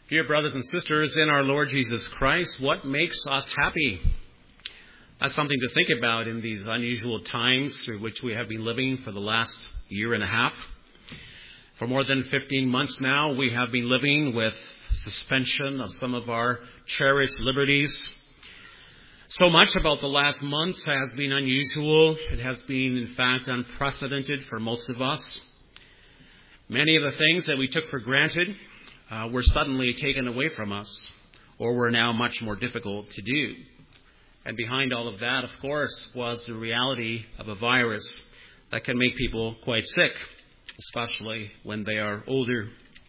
Dear brothers and sisters in our Lord Jesus Christ, what makes us happy? That's something to think about in these unusual times through which we have been living for the last year and a half. For more than 15 months now, we have been living with suspension of some of our cherished liberties. So much about the last month has been unusual. It has been, in fact, unprecedented for most of us. Many of the things that we took for granted were suddenly taken away from us, or were now much more difficult to do. And behind all of that, of course, was the reality of a virus that can make people quite sick, especially when they are older.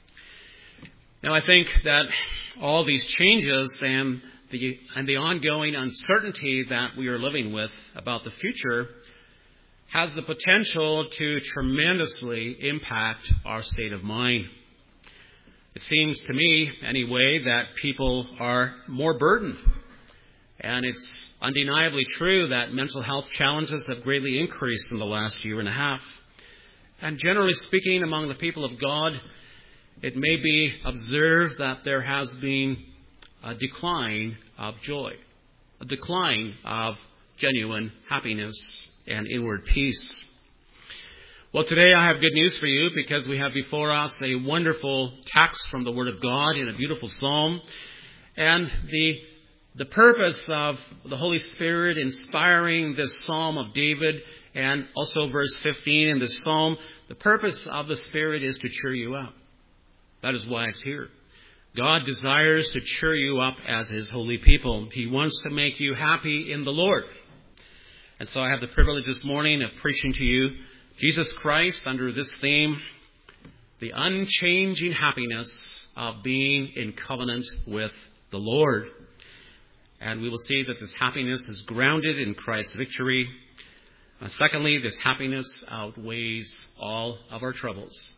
Now, I think that all these changes and the ongoing uncertainty that we are living with about the future has the potential to tremendously impact our state of mind. It seems to me, anyway, that people are more burdened. And it's undeniably true that mental health challenges have greatly increased in the last year and a half. And generally speaking, among the people of God, it may be observed that there has been a decline of joy, a decline of genuine happiness and inward peace. Well, today I have good news for you because we have before us a wonderful text from the Word of God in a beautiful psalm. And the purpose of the Holy Spirit inspiring this psalm of David and also verse 15 in this psalm, the purpose of the Spirit is to cheer you up. That is why it's here. God desires to cheer you up as His holy people. He wants to make you happy in the Lord. And so I have the privilege this morning of preaching to you Jesus Christ under this theme, the unchanging happiness of being in covenant with the Lord. And we will see that this happiness is grounded in Christ's victory. Secondly, this happiness outweighs all of our troubles.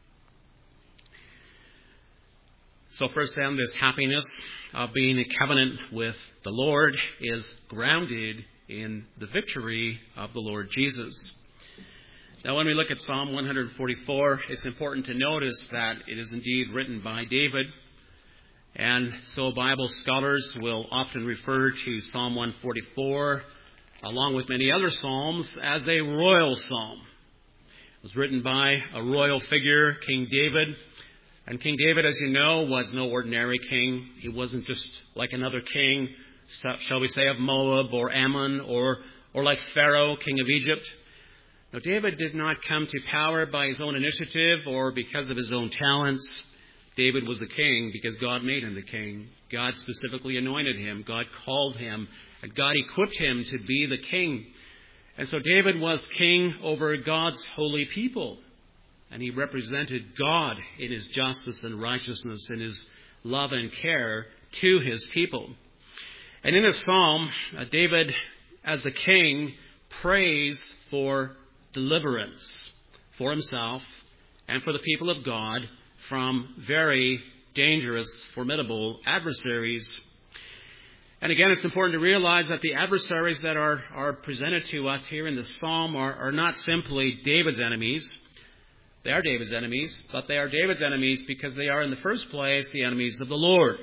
So first then, this happiness of being in covenant with the Lord is grounded in the victory of the Lord Jesus. Now, when we look at Psalm 144, it's important to notice that it is indeed written by David. And so Bible scholars will often refer to Psalm 144, along with many other psalms, as a royal psalm. It was written by a royal figure, King David. And King David, as you know, was no ordinary king. He wasn't just like another king, shall we say, of Moab or Ammon or like Pharaoh, king of Egypt. Now, David did not come to power by his own initiative or because of his own talents. David was the king because God made him the king. God specifically anointed him. God called him. And God equipped him to be the king. And so David was king over God's holy people. And he represented God in his justice and righteousness and his love and care to his people. And in this psalm, David, as the king, prays for deliverance for himself and for the people of God from very dangerous, formidable adversaries. And again, it's important to realize that the adversaries that are presented to us here in this psalm are not simply David's enemies. They are David's enemies, but they are David's enemies because they are, in the first place, the enemies of the Lord.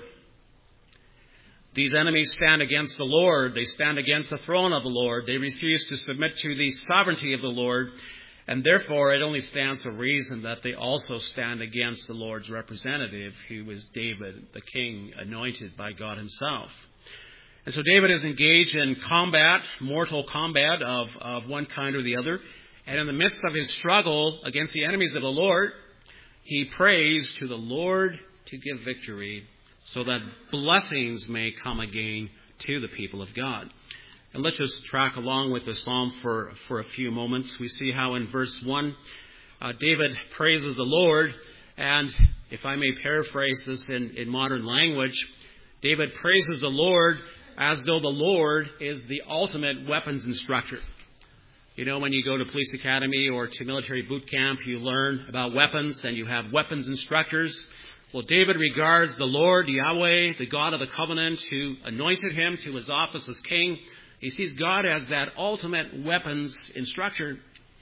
These enemies stand against the Lord. They stand against the throne of the Lord. They refuse to submit to the sovereignty of the Lord. And therefore, it only stands to reason that they also stand against the Lord's representative, who is David, the king, anointed by God himself. And so David is engaged in combat, mortal combat of one kind or the other. And in the midst of his struggle against the enemies of the Lord, he prays to the Lord to give victory so that blessings may come again to the people of God. And let's just track along with the psalm for a few moments. We see how in verse 1, David praises the Lord. And if I may paraphrase this in modern language, David praises the Lord as though the Lord is the ultimate weapons instructor. You know, when you go to police academy or to military boot camp, you learn about weapons and you have weapons instructors. Well, David regards the Lord, Yahweh, the God of the covenant, who anointed him to his office as king. He sees God as that ultimate weapons instructor.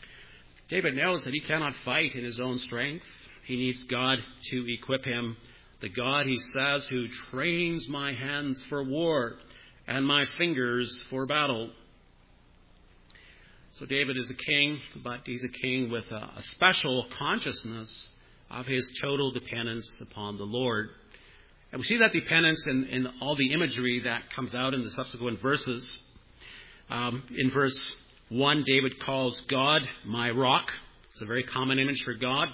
David knows that he cannot fight in his own strength. He needs God to equip him The God, he says, who trains my hands for war and my fingers for battle. So David is a king, but he's a king with a special consciousness of his total dependence upon the Lord. And we see that dependence in all the imagery that comes out in the subsequent verses. In verse 1, David calls God my rock. It's a very common image for God.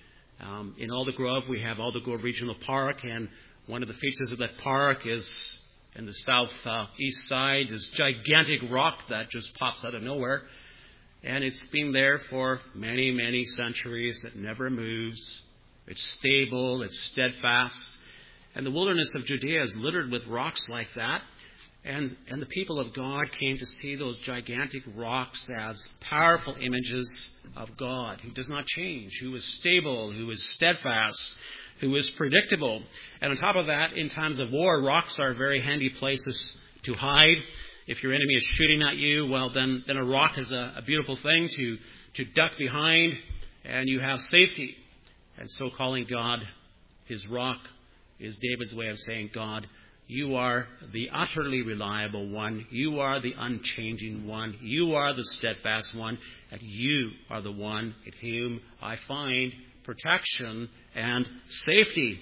In Aldergrove, we have Aldergrove Regional Park, and one of the features of that park is in the southeast side, this gigantic rock that just pops out of nowhere. And it's been there for many, many centuries. It never moves. It's stable. It's steadfast. And the wilderness of Judea is littered with rocks like that. And the people of God came to see those gigantic rocks as powerful images of God, who does not change, who is stable, who is steadfast, who is predictable. And on top of that, in times of war, rocks are very handy places to hide. If your enemy is shooting at you, well, then a rock is a beautiful thing to duck behind, and you have safety. And so calling God his rock is David's way of saying, God, you are the utterly reliable one. You are the unchanging one. You are the steadfast one. And you are the one in whom I find protection and safety.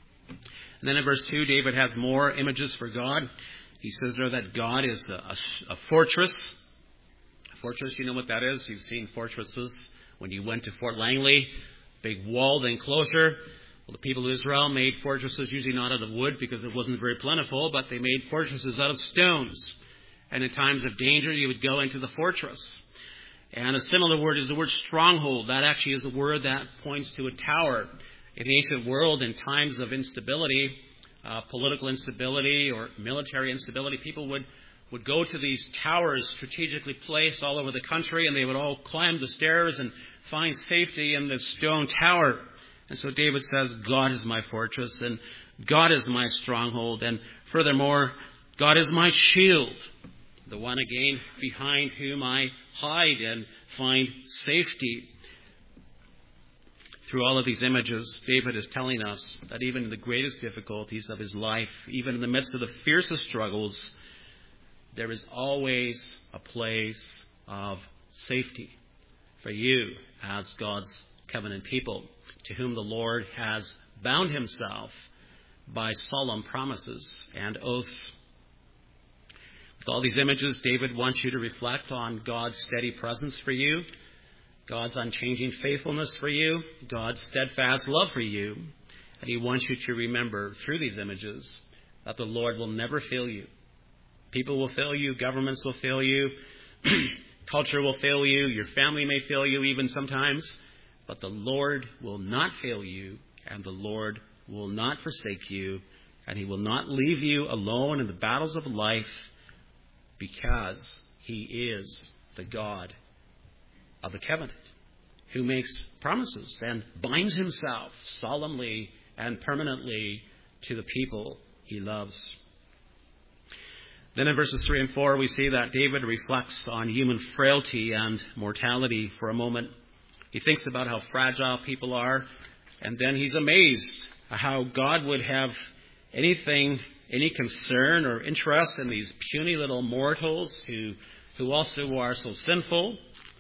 And then in verse 2, David has more images for God. He says there that God is a fortress. A fortress, you know what that is? You've seen fortresses when you went to Fort Langley, big walled enclosure. Well, the people of Israel made fortresses usually not out of wood because it wasn't very plentiful, but they made fortresses out of stones. And in times of danger, you would go into the fortress. And a similar word is the word stronghold. That actually is a word that points to a tower. In the ancient world, in times of instability, political instability or military instability, people would go to these towers strategically placed all over the country, and they would all climb the stairs and find safety in this stone tower. And so David says, God is my fortress, and God is my stronghold, and furthermore, God is my shield, the one again behind whom I hide and find safety. Through all of these images, David is telling us that even in the greatest difficulties of his life, even in the midst of the fiercest struggles, there is always a place of safety for you as God's covenant people, to whom the Lord has bound himself by solemn promises and oaths. With all these images, David wants you to reflect on God's steady presence for you, God's unchanging faithfulness for you, God's steadfast love for you. And he wants you to remember through these images that the Lord will never fail you. People will fail you, governments will fail you, culture will fail you, your family may fail you even sometimes. But the Lord will not fail you, and the Lord will not forsake you, and he will not leave you alone in the battles of life, because he is the God of the covenant, who makes promises and binds himself solemnly and permanently to the people he loves. Then in verses 3 and 4, we see that David reflects on human frailty and mortality for a moment. He thinks about how fragile people are, and then he's amazed at how God would have any concern or interest in these puny little mortals who also are so sinful.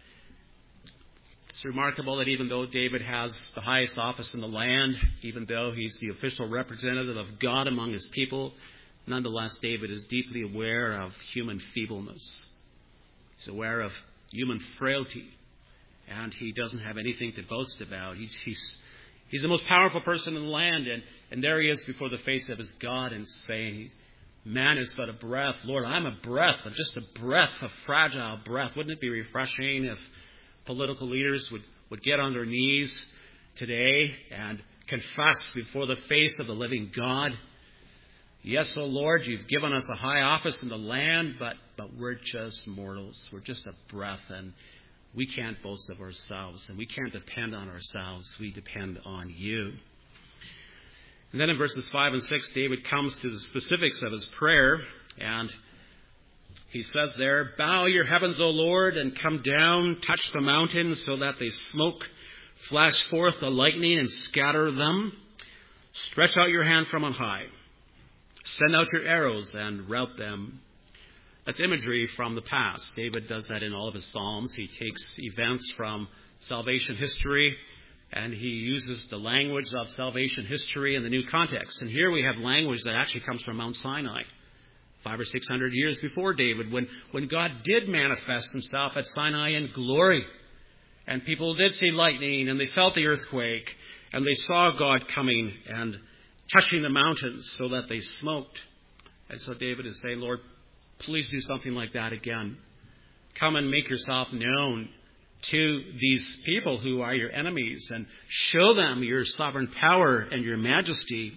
It's remarkable that even though David has the highest office in the land, even though he's the official representative of God among his people, nonetheless, David is deeply aware of human feebleness. He's aware of human frailty. And he doesn't have anything to boast about. He's the most powerful person in the land. And there he is before the face of his God and saying, man is but a breath. Lord, I'm a breath, just a breath, a fragile breath. Wouldn't it be refreshing if political leaders would get on their knees today and confess before the face of the living God? Yes, O Lord, you've given us a high office in the land, but we're just mortals. We're just a breath, and we can't boast of ourselves, and we can't depend on ourselves. We depend on you. And then in verses 5 and 6, David comes to the specifics of his prayer, and he says there, bow your heavens, O Lord, and come down, touch the mountains so that they smoke, flash forth the lightning and scatter them. Stretch out your hand from on high. Send out your arrows and rout them. That's imagery from the past. David does that in all of his Psalms. He takes events from salvation history and he uses the language of salvation history in the new context. And here we have language that actually comes from Mount Sinai, 500 or 600 years before David, when God did manifest himself at Sinai in glory. And people did see lightning, and they felt the earthquake, and they saw God coming and touching the mountains so that they smoked. And so David is saying, Lord, please do something like that again. Come and make yourself known to these people who are your enemies and show them your sovereign power and your majesty.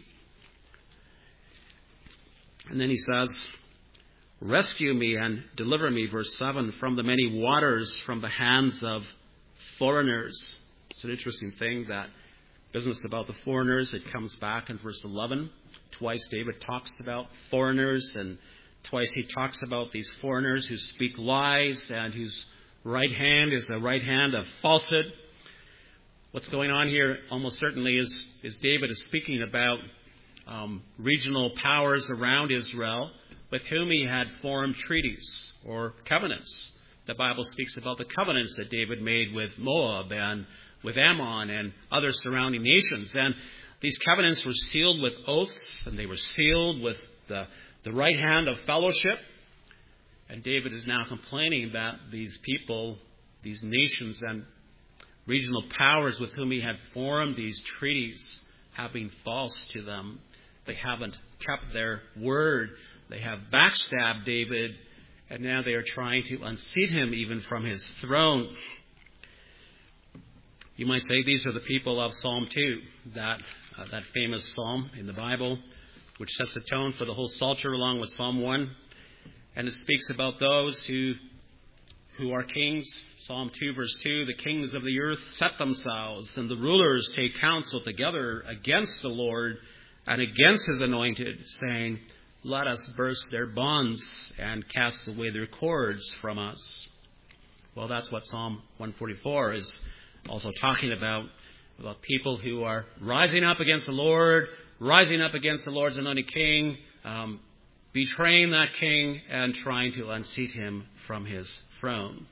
And then he says, rescue me and deliver me, verse 7, from the many waters, from the hands of foreigners. It's an interesting thing, that business about the foreigners. It comes back in verse 11. Twice David talks about foreigners, and twice he talks about these foreigners who speak lies and whose right hand is the right hand of falsehood. What's going on here almost certainly is David is speaking about regional powers around Israel with whom he had formed treaties or covenants. The Bible speaks about the covenants that David made with Moab and with Ammon and other surrounding nations. And these covenants were sealed with oaths, and they were sealed with the right hand of fellowship. And David is now complaining that these people, these nations and regional powers with whom he had formed these treaties have been false to them. They haven't kept their word. They have backstabbed David, and now they are trying to unseat him even from his throne. You might say these are the people of Psalm 2, that famous psalm in the Bible, which sets the tone for the whole Psalter along with Psalm 1. And it speaks about those who are kings. Psalm 2, verse 2, the kings of the earth set themselves, and the rulers take counsel together against the Lord and against his anointed, saying, let us burst their bonds and cast away their cords from us. Well, that's what Psalm 144 is also talking about people who are rising up against the Lord, rising up against the Lord's anointed king, betraying that king and trying to unseat him from his throne.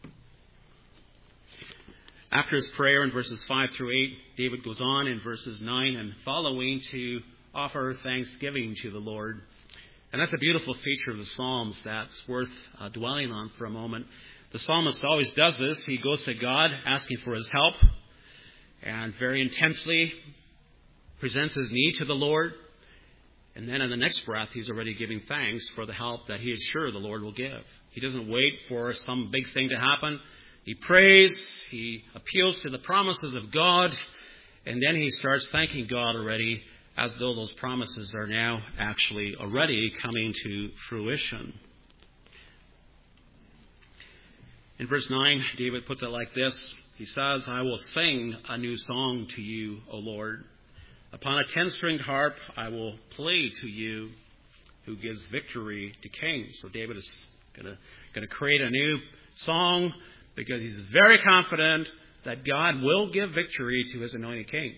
After his prayer in verses 5 through 8, David goes on in verses 9 and following to offer thanksgiving to the Lord. And that's a beautiful feature of the Psalms that's worth dwelling on for a moment. The psalmist always does this. He goes to God asking for his help and very intensely presents his need to the Lord. And then in the next breath, he's already giving thanks for the help that he is sure the Lord will give. He doesn't wait for some big thing to happen. He prays, he appeals to the promises of God, and then he starts thanking God already as though those promises are now actually already coming to fruition. In verse 9, David puts it like this. He says, I will sing a new song to you, O Lord. Upon a 10-stringed harp, I will play to you, who gives victory to kings. So David is going to create a new song because he's very confident that God will give victory to his anointed king.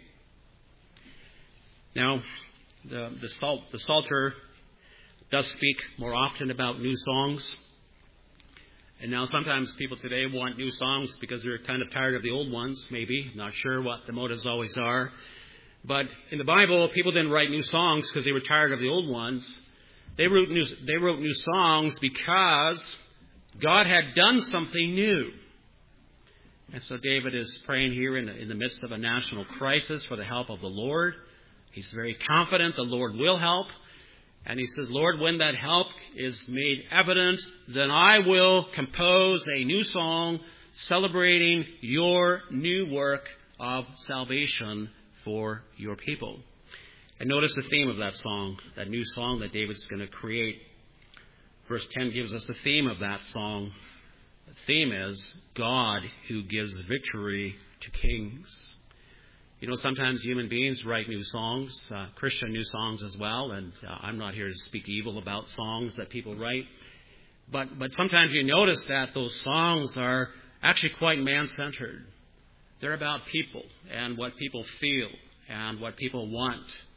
Now, the Psalter does speak more often about new songs. And now sometimes people today want new songs because they're kind of tired of the old ones, maybe. Not sure what the motives always are. But in the Bible, people didn't write new songs because they were tired of the old ones. They wrote new songs because God had done something new. And so David is praying here in the midst of a national crisis for the help of the Lord. He's very confident the Lord will help. And he says, Lord, when that help is made evident, then I will compose a new song celebrating your new work of salvation for your people. And notice the theme of that song, that new song that David's going to create. Verse 10 gives us the theme of that song. The theme is God who gives victory to kings. You know, sometimes human beings write new songs, Christian new songs as well, and I'm not here to speak evil about songs that people write. But sometimes you notice that those songs are actually quite man-centered. They're about people and what people feel and what people want.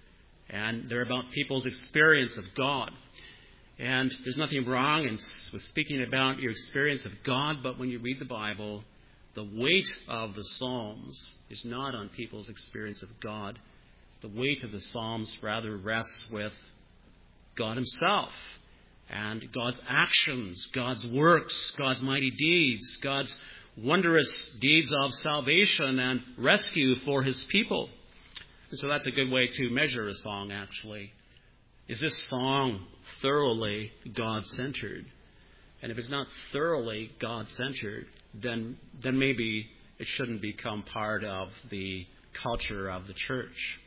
And they're about people's experience of God. And there's nothing wrong with speaking about your experience of God, but when you read the Bible, the weight of the Psalms is not on people's experience of God. The weight of the Psalms rather rests with God himself and God's actions, God's works, God's mighty deeds, God's wondrous deeds of salvation and rescue for his people. And so that's a good way to measure a song, actually. Is this song thoroughly God-centered? And if it's not thoroughly God-centered, then maybe it shouldn't become part of the culture of the church.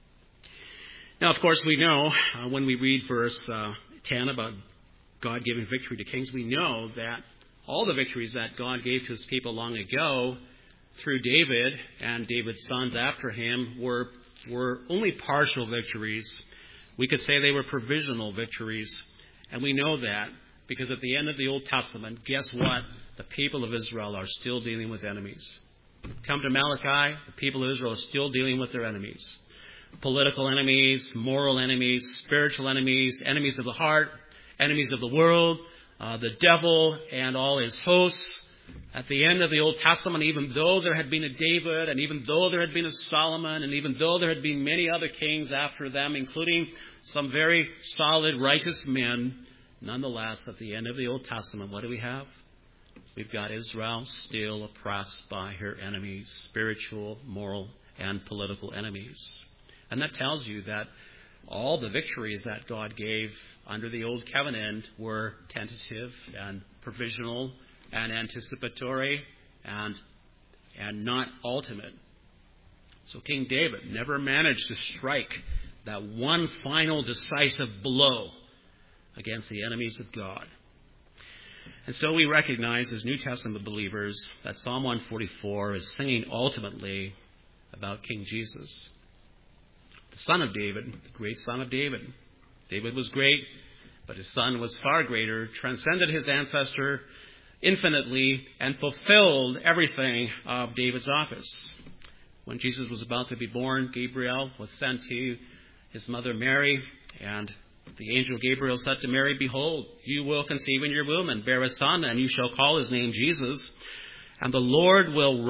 Now, of course, we know when we read verse 10 about God giving victory to kings, we know that all the victories that God gave to his people long ago through David and David's sons after him were only partial victories. We could say they were provisional victories. And we know that because at the end of the Old Testament, guess what? The people of Israel are still dealing with enemies. Come to Malachi, the people of Israel are still dealing with their enemies. Political enemies, moral enemies, spiritual enemies, enemies of the heart, enemies of the world, the devil and all his hosts. At the end of the Old Testament, even though there had been a David, and even though there had been a Solomon, and even though there had been many other kings after them, including some very solid, righteous men, nonetheless, at the end of the Old Testament, what do we have? We've got Israel still oppressed by her enemies, spiritual, moral, and political enemies. And that tells you that all the victories that God gave under the Old Covenant were tentative and provisional and anticipatory and not ultimate. So King David never managed to strike that one final decisive blow against the enemies of God. And so we recognize as New Testament believers that Psalm 144 is singing ultimately about King Jesus, the son of David, the great son of David. David was great, but his son was far greater, transcended his ancestor infinitely, and fulfilled everything of David's office. When Jesus was about to be born, Gabriel was sent to his mother Mary, and the angel Gabriel said to Mary, "Behold, you will conceive in your womb and bear a son, and you shall call his name Jesus. And the Lord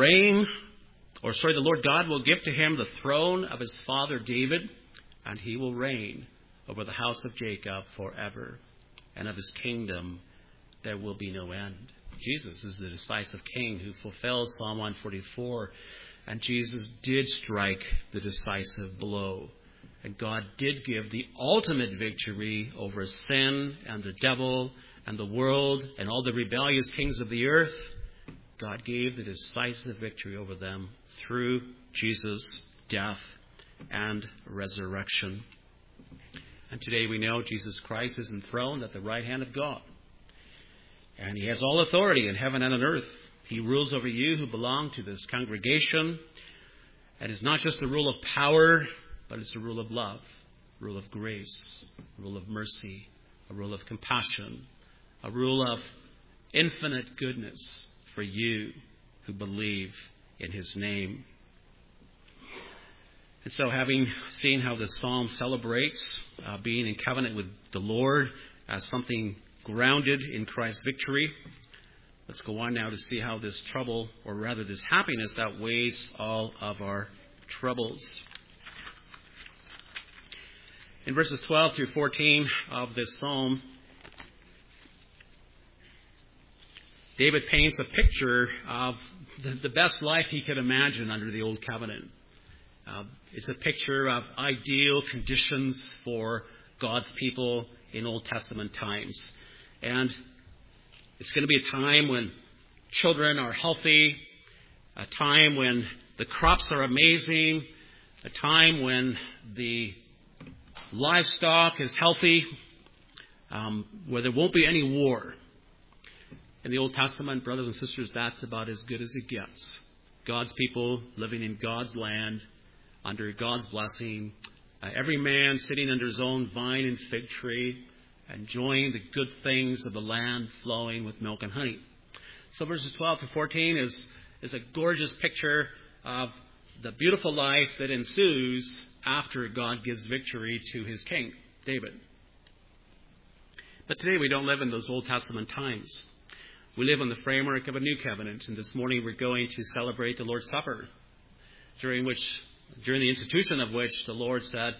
God will give to him the throne of his father David, and he will reign over the house of Jacob forever, and of his kingdom there will be no end." Jesus is the decisive king who fulfills Psalm 144, and Jesus did strike the decisive blow. And God did give the ultimate victory over sin and the devil and the world and all the rebellious kings of the earth. God gave the decisive victory over them through Jesus' death and resurrection. And today we know Jesus Christ is enthroned at the right hand of God. And he has all authority in heaven and on earth. He rules over you who belong to this congregation. And it's not just a rule of power, but it's a rule of love, a rule of grace, a rule of mercy, a rule of compassion, a rule of infinite goodness for you who believe in his name. And so having seen how this psalm celebrates being in covenant with the Lord as something grounded in Christ's victory, let's go on now to see how this trouble, or rather this happiness, outweighs all of our troubles. In verses 12 through 14 of this psalm, David paints a picture of the best life he could imagine under the Old Covenant. It's a picture of ideal conditions for God's people in Old Testament times. And it's going to be a time when children are healthy, a time when the crops are amazing, a time when the livestock is healthy, where there won't be any war. In the Old Testament, brothers and sisters, that's about as good as it gets. God's people living in God's land, under God's blessing, every man sitting under his own vine and fig tree, enjoying the good things of the land flowing with milk and honey. So verses 12 to 14 is a gorgeous picture of the beautiful life that ensues after God gives victory to his king, David. But today we don't live in those Old Testament times. We live in the framework of a new covenant, and this morning we're going to celebrate the Lord's Supper, during the institution of which the Lord said,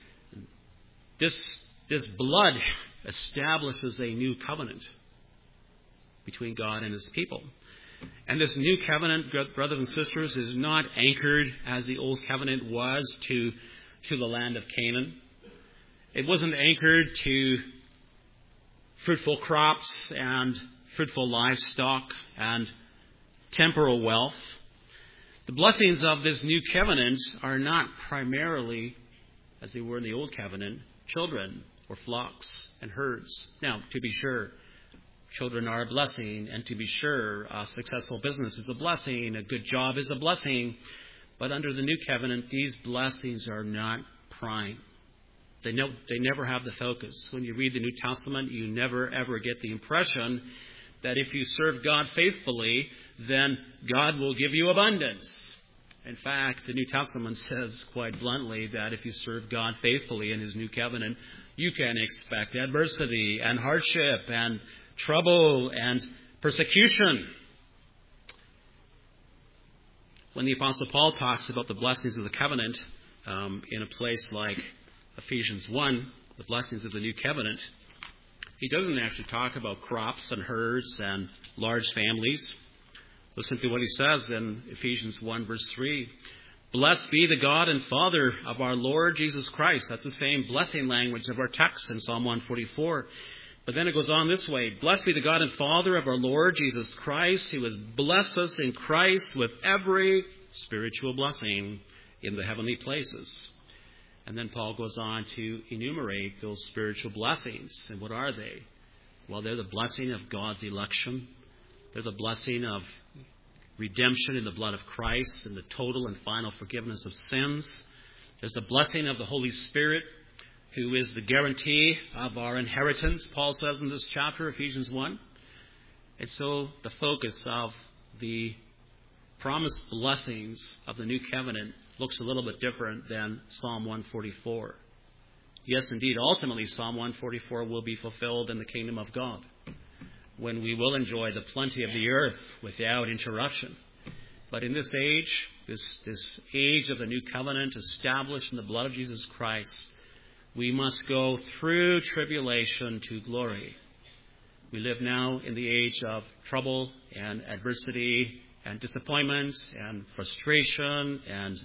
this blood establishes a new covenant between God and his people. And this new covenant, brothers and sisters, is not anchored as the old covenant was to the land of Canaan. It wasn't anchored to fruitful crops and fruitful livestock and temporal wealth. The blessings of this new covenant are not primarily, as they were in the old covenant, children or flocks and herds. Now, to be sure, children are a blessing, and to be sure, a successful business is a blessing, a good job is a blessing. But under the new covenant, these blessings are not prime. They never have the focus. When you read the New Testament, you never ever get the impression that if you serve God faithfully, then God will give you abundance. In fact, the New Testament says quite bluntly that if you serve God faithfully in his new covenant, you can expect adversity and hardship and trouble and persecution. When the Apostle Paul talks about the blessings of the covenant in a place like Ephesians 1, the blessings of the new covenant, he doesn't actually talk about crops and herds and large families. Listen to what he says in Ephesians 1, verse 3. Blessed be the God and Father of our Lord Jesus Christ. That's the same blessing language of our text in Psalm 144. But then it goes on this way. Blessed be the God and Father of our Lord Jesus Christ, who has blessed us in Christ with every spiritual blessing in the heavenly places. And then Paul goes on to enumerate those spiritual blessings. And what are they? Well, they're the blessing of God's election. They're the blessing of redemption in the blood of Christ and the total and final forgiveness of sins. There's the blessing of the Holy Spirit, who is the guarantee of our inheritance, Paul says in this chapter, Ephesians 1. And so the focus of the promised blessings of the new covenant looks a little bit different than Psalm 144. Yes, indeed, ultimately Psalm 144 will be fulfilled in the kingdom of God, when we will enjoy the plenty of the earth without interruption. But in this age, this age of the new covenant established in the blood of Jesus Christ, we must go through tribulation to glory. We live now in the age of trouble and adversity and disappointment and frustration, and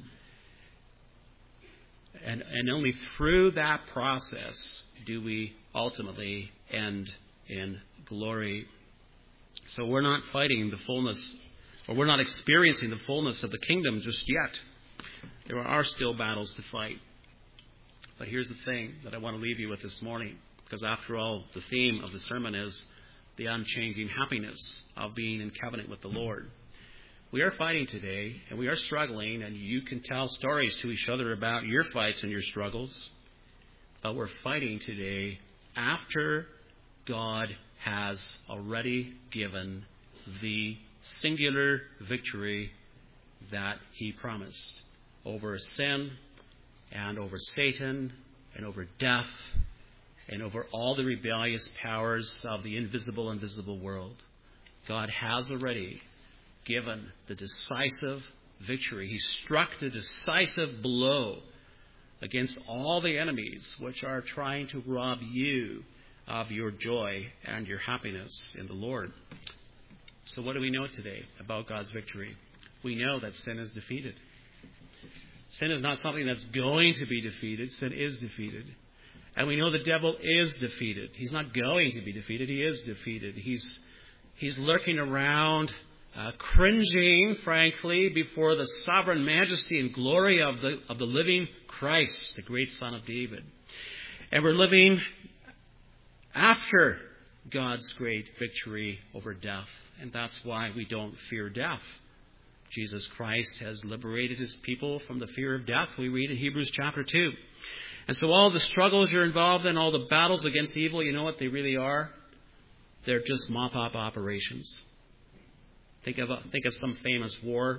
only through that process do we ultimately end in glory. So we're not fighting the fullness, or we're not experiencing the fullness of the kingdom just yet. There are still battles to fight. But here's the thing that I want to leave you with this morning, because after all, the theme of the sermon is the unchanging happiness of being in covenant with the Lord. We are fighting today, and we are struggling, and you can tell stories to each other about your fights and your struggles. But we're fighting today after God has already given the singular victory that he promised over sin and over Satan and over death and over all the rebellious powers of the invisible and visible world. God has already given the decisive victory. He struck the decisive blow against all the enemies which are trying to rob you of your joy and your happiness in the Lord. So what do we know today about God's victory? We know that sin is defeated. Sin is not something that's going to be defeated. Sin is defeated. And we know the devil is defeated. He's not going to be defeated. He is defeated. He's lurking around, cringing, frankly, before the sovereign majesty and glory of the living Christ, the great Son of David. And we're living after God's great victory over death. And that's why we don't fear death. Jesus Christ has liberated his people from the fear of death, we read in Hebrews chapter 2. And so all the struggles you're involved in, all the battles against evil, you know what they really are? They're just mop-up operations. Think of some famous war,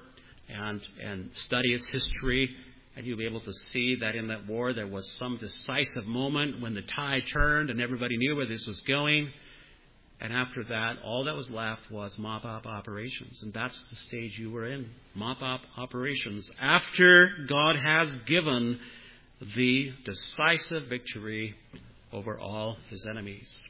and study its history, and you'll be able to see that in that war there was some decisive moment when the tide turned and everybody knew where this was going. And after that, all that was left was mop-up operations. And that's the stage you were in, mop-up operations. After God has given the decisive victory over all his enemies.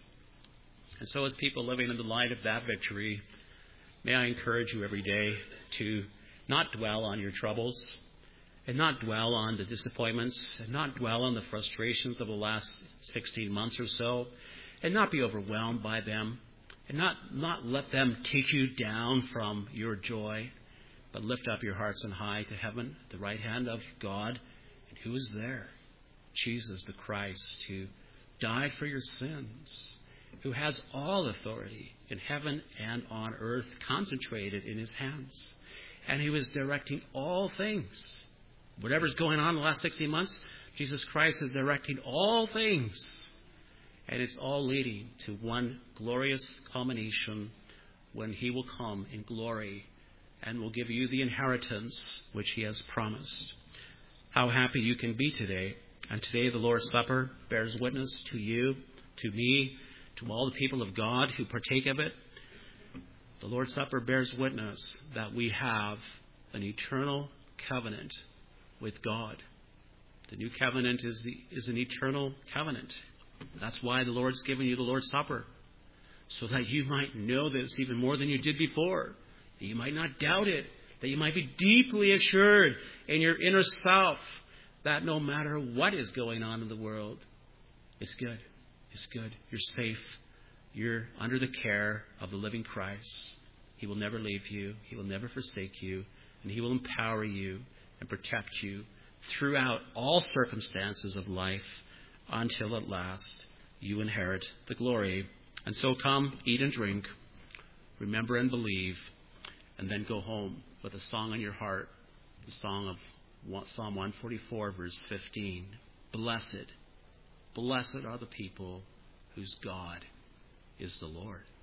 And so as people living in the light of that victory, may I encourage you every day to not dwell on your troubles, and not dwell on the disappointments, and not dwell on the frustrations of the last 16 months or so, and not be overwhelmed by them, and not let them take you down from your joy, but lift up your hearts on high to heaven, the right hand of God. And who is there? Jesus the Christ, who died for your sins, who has all authority in heaven and on earth concentrated in his hands. And he was directing all things. Whatever's going on in the last 16 months, Jesus Christ is directing all things. And it's all leading to one glorious culmination when he will come in glory and will give you the inheritance which he has promised. How happy you can be today. And today the Lord's Supper bears witness to you, to me, to all the people of God who partake of it. The Lord's Supper bears witness that we have an eternal covenant with God. The new covenant is an eternal covenant. That's why the Lord's given you the Lord's Supper, so that you might know this even more than you did before, that you might not doubt it, that you might be deeply assured in your inner self that no matter what is going on in the world, it's good. It's good. You're safe. You're under the care of the living Christ. He will never leave you. He will never forsake you. And he will empower you and protect you throughout all circumstances of life until at last you inherit the glory. And so come, eat and drink, remember and believe, and then go home with a song on your heart, the song of Psalm 144, verse 15. Blessed are the people whose God is the Lord.